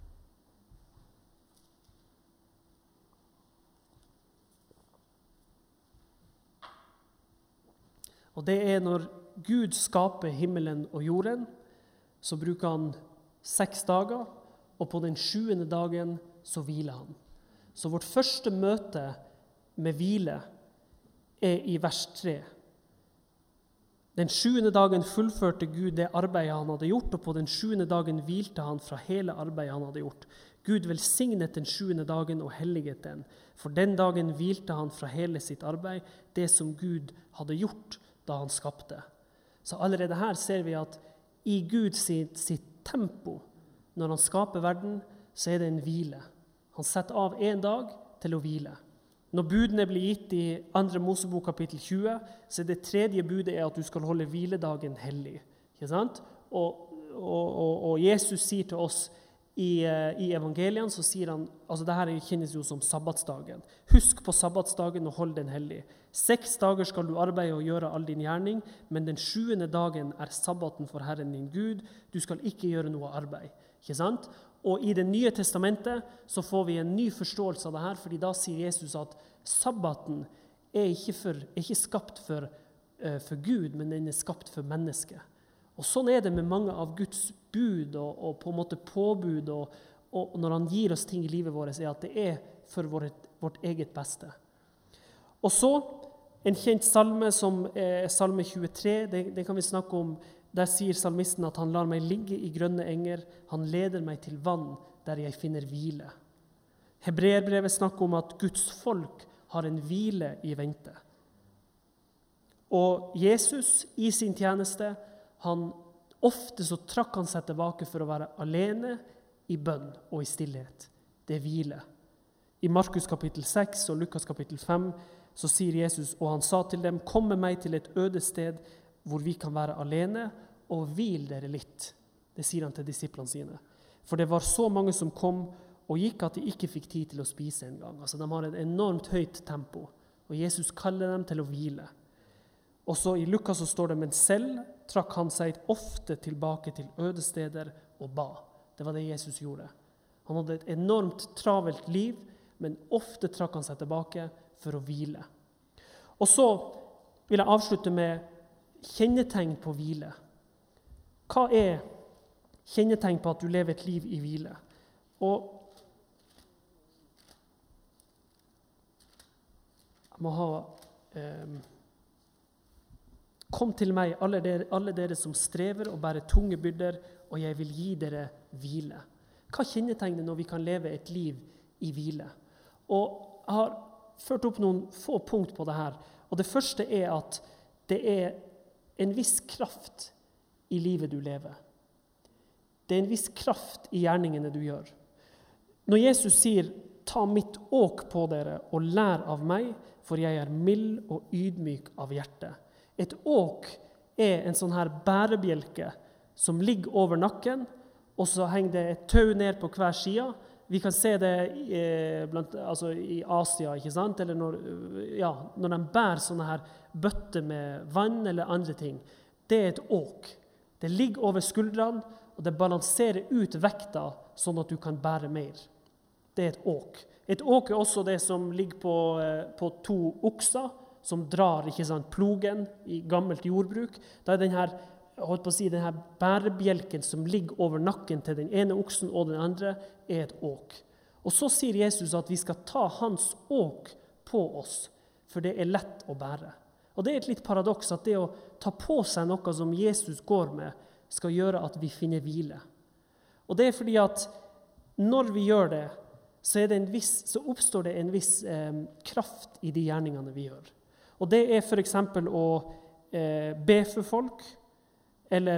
Og det når Gud skaper himmelen og jorden, så bruker han 6 dager, og på den 7. dagen så hviler han. Så vårt første møte med hvile i vers 3. Den 7. dagen fullførte Gud det arbeidet han hadde gjort, og på den 7. dagen hvilte han fra hele arbeidet han hadde gjort. Gud velsignet den 7. dagen og helliget den, for den dagen hvilte han fra hele sitt arbeid, det som Gud hadde gjort da han skapte. Så allerede her ser vi at i Gud sitt tempo, når han skaper verden, så det en hvile. Han setter av en dag til å hvile. Når budene blir gitt i 2. Mosebok kapittel 20, så det tredje budet at du skal holde hviledagen hellig. Ikke sant? Og Jesus sier til oss i evangelien, så sier han, altså dette kjennes jo som sabbatsdagen. Husk på sabbatsdagen og hold den hellig. 6 dager skal du arbeide og gjøre all din gjerning, men den 7. dagen sabbaten for Herren din Gud. Du skal ikke gjøre noe arbeid. Ikke sant? Og i Det nye testamentet så får vi en ny forståelse av det her, fordi da sier Jesus at sabbaten ikke skapt for Gud, men den skapt for mennesket. Og sånn det med mange av Guds bud og på en måte påbud, og når han gir oss ting i livet vårt, at det for vårt eget beste. Og så en kjent salme som salme 23, det kan vi snakke om. Der sier salmisten at han lar meg ligge i grønne enger, han leder meg til vann der jeg finner hvile. Hebreerbrevet snakker om at Guds folk har en hvile i vente. Og Jesus i sin tjeneste, ofte så trakk han seg tilbake for å være alene i bønn og i stillhet. det hvile. I Markus kapittel 6 og Lukas kapittel 5 så sier Jesus, og han sa til dem, kom med meg til et øde sted hvor vi kan være alene, og hvil dere litt. Det sier han til disiplene sine. For det var så mange som kom og gikk at de ikke fikk tid til å spise en gang. Altså de har et enormt høyt tempo, og Jesus kaller dem til å hvile. Og så i Lukas så står det, men selv trakk han seg ofte tilbake til øde steder og ba. Det var det Jesus gjorde. Han hadde et enormt travelt liv, men ofte trakk han seg tilbake for å hvile. Og så vil jeg avslutte med kjennetegn på hvile. Hva er kjennetegn på at du lever et liv i hvile? Og jeg må ha kom til meg, alle dere som strever og bærer tunge byrder, og jeg vil gi dere hvile. Hva kjennetegner når vi kan leve et liv i hvile? Og jeg har ført opp noen få punkt på det her. Og det første er at det er en viss kraft i livet du lever. Det er en viss kraft i gjerningene du gjør. Når Jesus sier, ta mitt åk på dere og lær av meg, for jeg er mild og ydmyk av hjerte. Et åk er en sånn her bærebjelke som ligger over nakken, og så henger det et tau ned på hver side. Vi kan se det i Asia, ikke sant? Eller når de bærer sånne her bøtter med vann eller andre ting. Det er et åk. Det ligger over skuldrene, og det balanserer ut vekta sånn at du kan bære mer. Det er et åk. Et åk er også det som ligger på to okser, som drar, ikke sant, plogen i gammelt jordbruk. Da er denne bærebjelken som ligger over nakken til den ene oksen og den andre, er et åk. Og så sier Jesus at vi skal ta hans åk på oss, for det er lett å bære. Og det er et litt paradoks at det å ta på seg noe som Jesus går med, skal gjøre at vi finner hvile. Og det er fordi at når vi gjør det, så oppstår det en viss kraft i de gjerningene vi gjør. Og det er for eksempel å be for folk, eller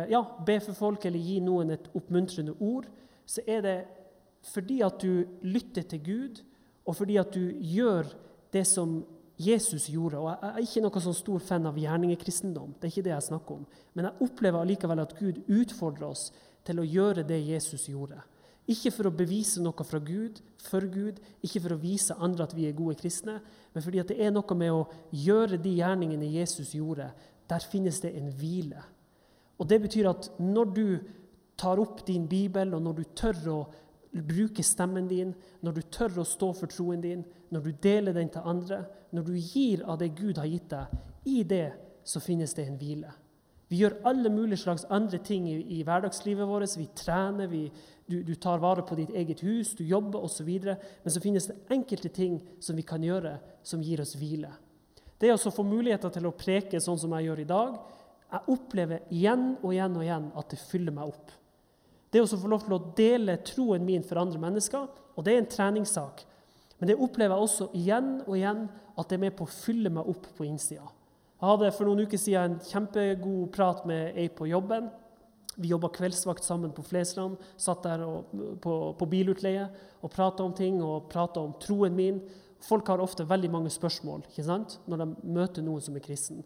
gi noen et oppmuntrende ord, så er det fordi at du lytter til Gud, og fordi at du gjør det som Jesus gjorde. Og jeg er ikke noen sånn stor fan av gjerningekristendom, det er ikke det jeg snakker om. Men jeg opplever allikevel at Gud utfordrer oss til å gjøre det Jesus gjorde. Ikke for å bevise noe fra Gud, for Gud, ikke for å vise andre at vi er gode kristne, men fordi at det er noe med å gjøre de gjerningene Jesus gjorde. Der finnes det en hvile. Og det betyr at når du tar opp din Bibel, og når du tør å bruke stemmen din, når du tør å stå for troen din, når du deler den til andre, når du gir av det Gud har gitt deg, i det så finnes det en hvile. Vi gjør alle mulige slags andre ting i hverdagslivet vårt. Vi trener, du tar vare på ditt eget hus, du jobber og så videre. Men så finnes det enkelte ting som vi kan gjøre som gir oss hvile. Det er også å få muligheter til å preke sånn som jeg gjør i dag. Jeg opplever igjen og igjen og igjen at det fyller meg opp. Det er også å få lov til å dele troen min for andre mennesker, og det er en treningssak. Men det opplever jeg også igjen og igjen at det er med på å fylle meg opp på innsida. Jeg hadde for noen uker siden en kjempegod prat med ei på jobben. Vi jobbet kveldsvakt sammen på Flesland, satt der på bilutleie og pratet om ting og pratet om troen min. Folk har ofte veldig mange spørsmål, ikke sant? Når de møter noen som er kristen.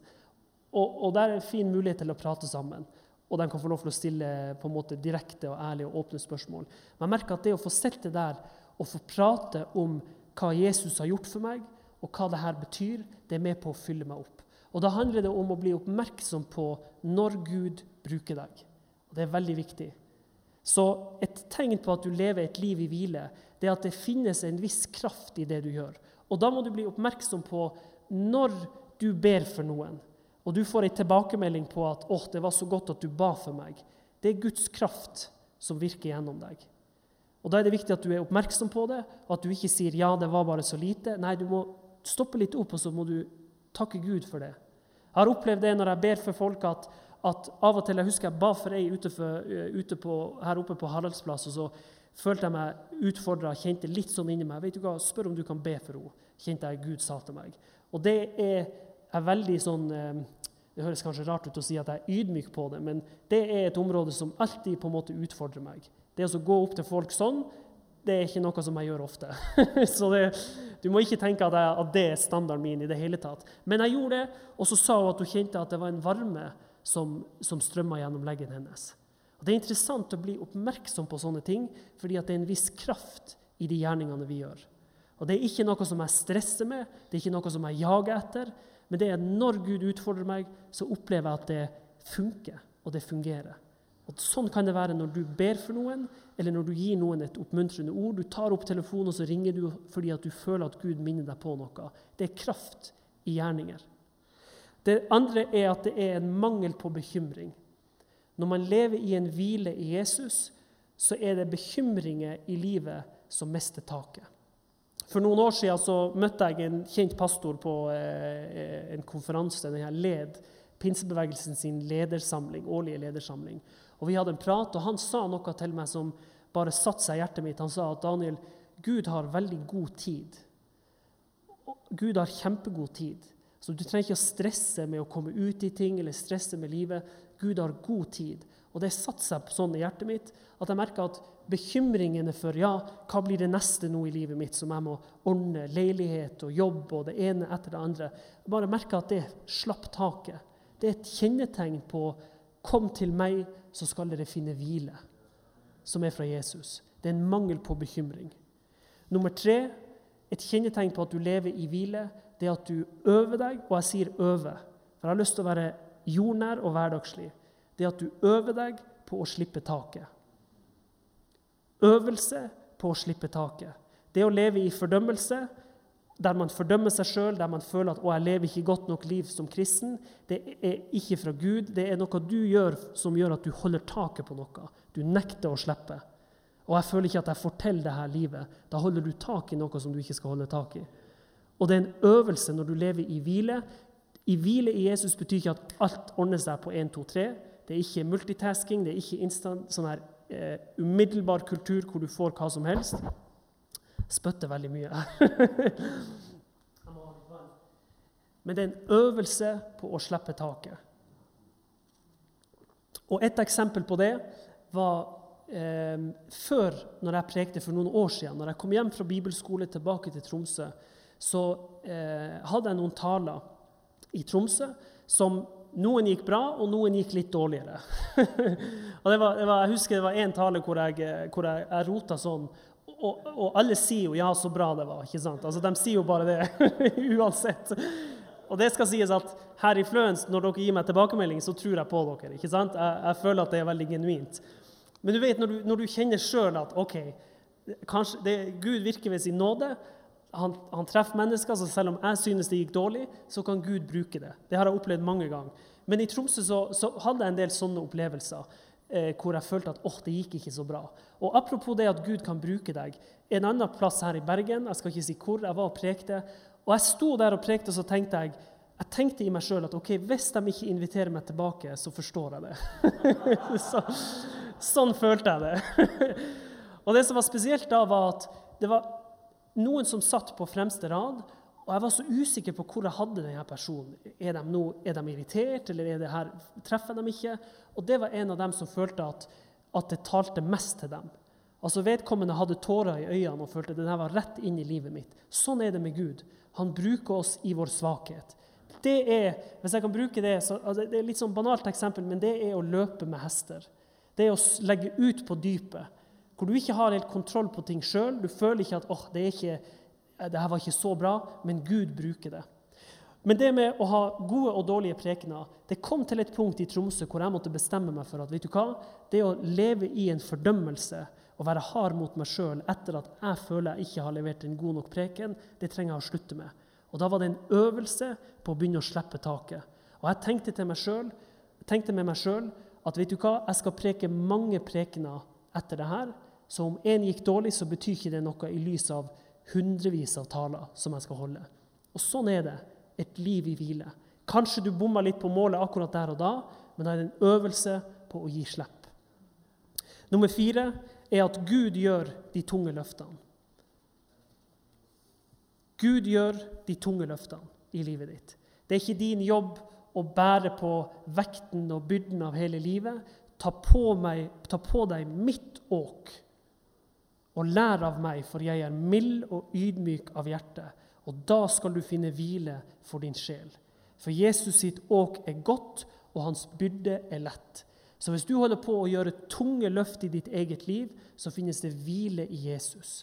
Og der er en fin mulighet til å prate sammen. Og de kan få lov til å stille på en måte direkte og ærlige og åpne spørsmål. Men jeg merker at det å få sette der og få prate om hva Jesus har gjort for meg, og hva det her betyr, det er med på å fylle meg opp. Og da handler det om å bli oppmerksom på når Gud bruker deg. Og det er veldig viktig. Så et tegn på at du lever et liv i hvile, det er at det finnes en viss kraft i det du gjør. Og da må du bli oppmerksom på når du ber for noen, og du får en tilbakemelding på at det var så godt at du ba for meg. Det er Guds kraft som virker gjennom deg. Og da er det viktig at du er oppmerksom på det, og at du ikke sier ja, det var bare så lite. Nei, du må stoppe litt opp, og så må du takke Gud for det. Jeg har opplevd det når jeg ber for folk at av og til, jeg husker jeg ba for ei her oppe på Haraldsplass, og så følte jeg meg utfordret, kjente litt sånn inni meg. Vet du hva, spør om du kan be for henne, kjente jeg Gud sa til meg. Og det er veldig sånn, det høres kanskje rart ut å si at jeg er ydmyk på det, men det er et område som alltid på en måte utfordrer meg. Det å gå opp til folk sånn, det ikke noe som jeg gjør ofte. Så du må ikke tenke at det standarden min i det hele tatt. Men jeg gjorde det, og så sa hun at hun kjente at det var en varme som strømmet gjennom leggen hennes. Og det interessant å bli oppmerksom på sånne ting, fordi at det en viss kraft i de gjerningene vi gjør. Og det ikke noe som jeg stresser med, det ikke noe som jeg jager etter, men det når Gud utfordrer meg, så opplever jeg at det funker, og det fungerer. Og sånn kan det være når du ber for noen, eller når du gir noen et oppmuntrende ord. Du tar opp telefonen, og så ringer du fordi at du føler at Gud minner deg på noe. Det kraft i gjerninger. Det andre at det en mangel på bekymring. Når man lever i en hvile i Jesus, så det bekymringer i livet som mister taket. For noen år siden så møtte jeg en kjent pastor på en konferanse, denne LED, Pinsebevegelsen sin ledersamling, årlige ledersamling. Og vi hadde en prat, og han sa noe til meg som bare satt seg i hjertet mitt. Han sa at Daniel, Gud har veldig god tid. Gud har kjempegod tid. Så du trenger ikke å stresse med å komme ut i ting, eller stresse med livet. Gud har god tid. Og det satt seg sånn i hjertet mitt, at jeg merket at bekymringene for, hva blir det neste nå i livet mitt, som jeg må ordne, leilighet og jobb, og det ene etter det andre. Jeg bare merket at det slapp taket. Det et kjennetegn på, kom til meg, så skal dere finne hvile, som fra Jesus. Det en mangel på bekymring. Nummer 3, et kjennetegn på at du lever i hvile, det at du øver deg, og jeg sier øve, for jeg har lyst til å være jordnær og hverdagslig. Det at du øver deg på å slippe taket. Øvelse på å slippe taket. Det å leve i fordømmelse, der man fordømmer seg selv, der man føler at jeg lever ikke godt nok liv som kristen, det ikke fra Gud, det noe du gjør som gjør at du holder taket på noe. Du nekter å slippe. Og jeg føler ikke at jeg får til det her livet. Da holder du tak i noe som du ikke skal holde tak i. Og det en øvelse når du lever i hvile. I hvile i Jesus betyr ikke at alt ordner seg på 1, 2, 3. Det ikke multitasking, det ikke instant, sånn her umiddelbar kultur hvor du får hva som helst. Spøtter veldig mye. Men det en øvelse på å slippe taket. Og et eksempel på det var før, når jeg prekte for noen år siden, når jeg kom hjem fra bibelskole tilbake til Tromsø, så hadde jeg noen taler i Tromsø som noen gikk bra, og noen gikk litt dårligere. Og jeg husker det var en tale hvor jeg rota sånn, og alle sier jo, ja, så bra det var, ikke sant? Altså, de sier jo bare det, uansett. Og det skal sies at her i Fløens, når dere gir meg tilbakemelding, så tror jeg på dere, ikke sant? Jeg føler at det veldig genuint. Men du vet, når du kjenner selv at, ok, kanskje Gud virker ved sin nåde, han treffer mennesker, så selv om jeg synes det gikk dårlig, så kan Gud bruke det. Det har jeg opplevd mange ganger. Men i Tromsø så hadde jeg en del sånne opplevelser, hvor jeg følte at det gikk ikke så bra. Og apropos det at Gud kan bruke deg, en annen plass her i Bergen, jeg skal ikke si hvor, jeg var og prekte, og jeg sto der og prekte, og så tenkte jeg tenkte i meg selv at ok, hvis de ikke inviterer meg tilbake, så forstår jeg det. Sånn følte jeg det. Og det som var spesielt da var at det var noen som satt på fremste rad, og jeg var så usikker på hvor jeg hadde denne personen. Er de irritert, eller treffer de ikke? Og det var en av dem som følte at det talte mest til dem. Altså vedkommende hadde tårer i øynene og følte at denne var rett inn i livet mitt. Sånn det med Gud. Han bruker oss i vår svakhet. Det hvis jeg kan bruke det, så, altså, det litt sånn banalt eksempel, men det å løpe med hester. Det å legge ut på dypet, hvor du ikke har helt kontroll på ting selv. Du føler ikke at det her var ikke så bra, men Gud bruker det. Men det med å ha gode og dårlige prekener, det kom til et punkt i Tromsø hvor jeg måtte bestemme meg for at, vet du hva, det å leve i en fordømmelse og være hard mot meg selv etter at jeg føler jeg ikke har levert en god nok preken, det trenger jeg å slutte med. Og da var det en øvelse på å begynne å slippe taket. Og jeg tenkte med meg selv at, vet du hva, jeg skal preke mange prekener etter det her, så om en gikk dårlig, så betyr ikke det noe i lys av hundrevis av taler som jeg skal holde. Og sånn det, et liv i hvile. Kanskje du bommer litt på målet akkurat der og da, men det en øvelse på å gi slipp. Nummer 4 at Gud gjør de tunge løftene. Gud gjør de tunge løftene i livet ditt. Det ikke din jobb å bære på vekten og byrden av hele livet. Ta på deg mitt åk og lær av meg, for jeg mild og ydmyk av hjerte, og da skal du finne hvile for din sjel. For Jesus sitt åk godt, og hans byrde lett. Så hvis du holder på å gjøre tunge løft i ditt eget liv, så finnes det hvile i Jesus.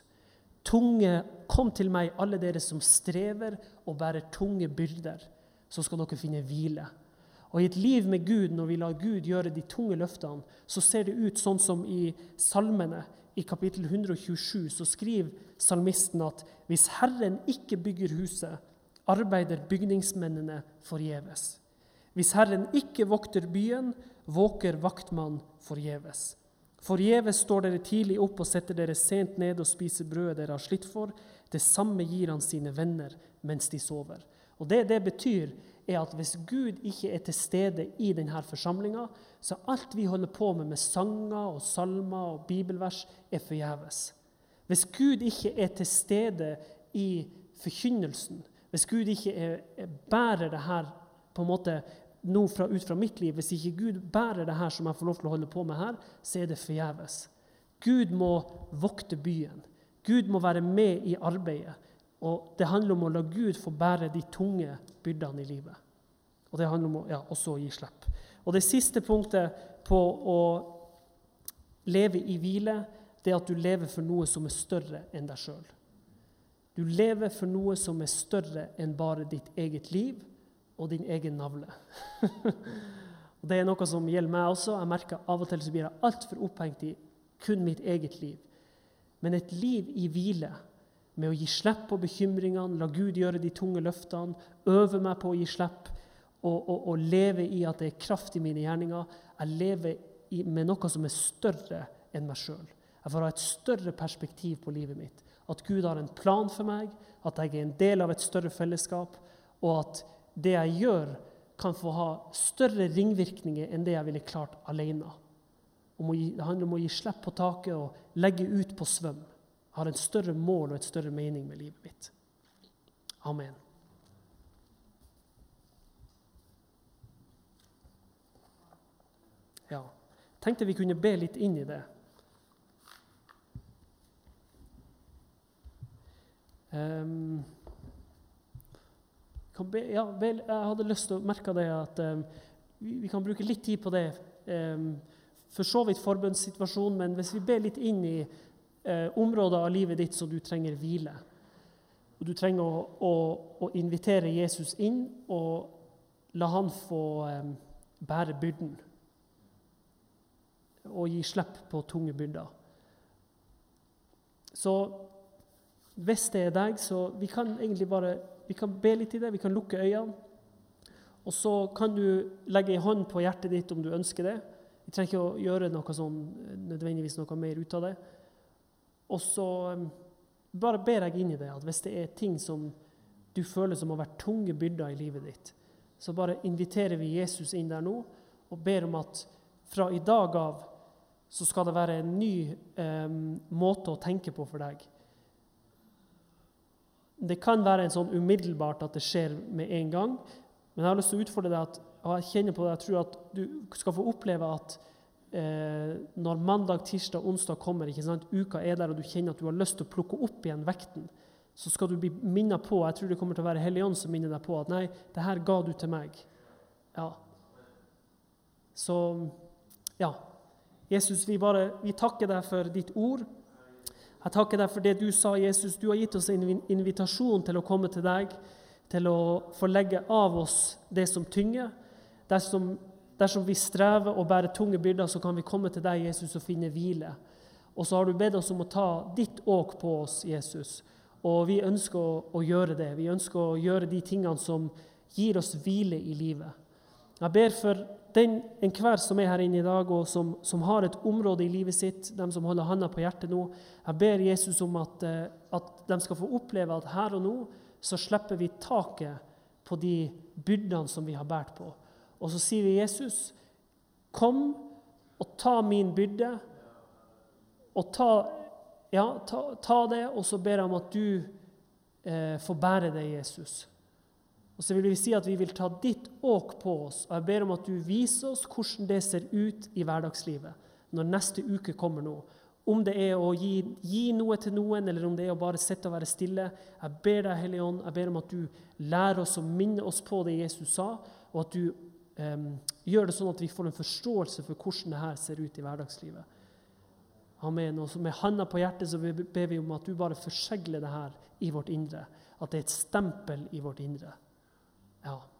Kom til meg, alle dere som strever og bærer tunge byrder, så skal dere finne hvile. Og i et liv med Gud, når vi lar Gud gjøre de tunge løftene, så ser det ut sånn som i salmene. I kapittel 127 så skriver salmisten at hvis Herren ikke bygger huset, arbeider bygningsmennene forgjeves. Hvis Herren ikke vokter byen, våker vaktmann forgjeves. Forgjeves står dere tidlig opp og setter dere sent ned og spiser brødet dere har slitt for. Det samme gir han sine venner mens de sover. Og det betyr at hvis Gud ikke til stede i denne forsamlingen, så alt vi holder på med sanger og salmer og bibelvers forgjeves. Hvis Gud ikke til stede i forkynnelsen, hvis Gud ikke bærer det her på en måte ut fra mitt liv, hvis ikke Gud bærer det her som jeg får lov til å holde på med her, så det forgjeves. Gud må vokte byen. Gud må være med i arbeidet. Og det handler om å la Gud få bære de tunge byrdene i livet. Og det handler om å også gi slipp. Og det siste punktet på å leve i hvile, det at du lever for noe som større enn deg selv. Du lever for noe som større enn bare ditt eget liv og din egen navle. Og det noe som gjelder meg også. Jeg merker av og til så blir jeg alt for opphengt i kun mitt eget liv. Men et liv i hvile, med å gi slipp på bekymringene, la Gud gjøre de tunge løftene, øve meg på å gi slipp, og leve i at det kraft i mine gjerninger. Jeg lever med noe som større enn meg selv. Jeg får ha et større perspektiv på livet mitt. At Gud har en plan for meg, at jeg en del av et større fellesskap, og at det jeg gjør kan få ha større ringvirkninger enn det jeg ville klart alene. Det handler om å gi slipp på taket og legge ut på svøm. Jeg har en større mål og et større mening med livet mitt. Amen. Ja, tenkte vi kunne be litt inn i det. Jeg hadde lyst til å merke det at vi kan bruke litt tid på det. For så vidt forbønnssituasjonen, men hvis vi ber litt inn i områder av livet ditt så du trenger hvile, og du trenger å invitere Jesus inn og la han få bære byrden og gi slipp på tunge byrder. Så hvis det deg, så vi kan egentlig vi kan be litt i det, vi kan lukke øynene, og så kan du legge en hånd på hjertet ditt om du ønsker det. Vi trenger ikke å gjøre noe sånn, nødvendigvis noe mer ut av det. Og så bare ber jeg inn i det, at hvis det ting som du føler som har vært tunge byrder i livet ditt, så bare inviterer vi Jesus inn der nå, og ber om at fra i dag av, så skal det være en ny måte å tenke på for deg. Det kan være en sånn umiddelbart at det skjer med en gang, men jeg har lyst til å utfordre deg at, og jeg kjenner på det, jeg tror at du skal få oppleve at når mandag, tirsdag, onsdag kommer, ikke sant, uka der, og du kjenner at du har lyst til å plukke opp igjen vekten, så skal du bli minnet på, jeg tror det kommer til å være Helligånd som minner deg på, at nei, det her ga du til meg. Ja. Så, ja. Jesus, vi takker deg for ditt ord. Jeg takker deg for det du sa, Jesus. Du har gitt oss en invitasjon til å komme til deg, til å få legge av oss det som tynger. Dersom vi strever og bærer tunge byrder, så kan vi komme til deg, Jesus, og finne hvile. Og så har du bedt oss om å ta ditt åk på oss, Jesus. Og vi ønsker å gjøre det. Vi ønsker å gjøre de tingene som gir oss hvile i livet. Jeg ber for enhver som her inne i dag, og som har et område i livet sitt, de som holder handa på hjertet nå. Jeg ber Jesus om at de skal få oppleve at her og nå, så slipper vi taket på de byrdene som vi har båret på. Og så sier vi, Jesus, kom og ta min byrde, og ta det, og så ber jeg om at du får bære det, Jesus. Og så vil vi si at vi vil ta ditt åk på oss, og jeg ber om at du viser oss hvordan det ser ut i hverdagslivet, når neste uke kommer nå. Om det å gi noe til noen, eller om det å bare sitte og være stille. Jeg ber deg, Hellige Ånd, jeg ber om at du lærer oss å minne oss på det Jesus sa, og at du gjør det sånn at vi får en forståelse for hvordan det her ser ut i hverdagslivet. Amen. Og så med handa på hjertet så ber vi om at du bare forsegler det her i vårt indre. At det er et stempel i vårt indre. Ja.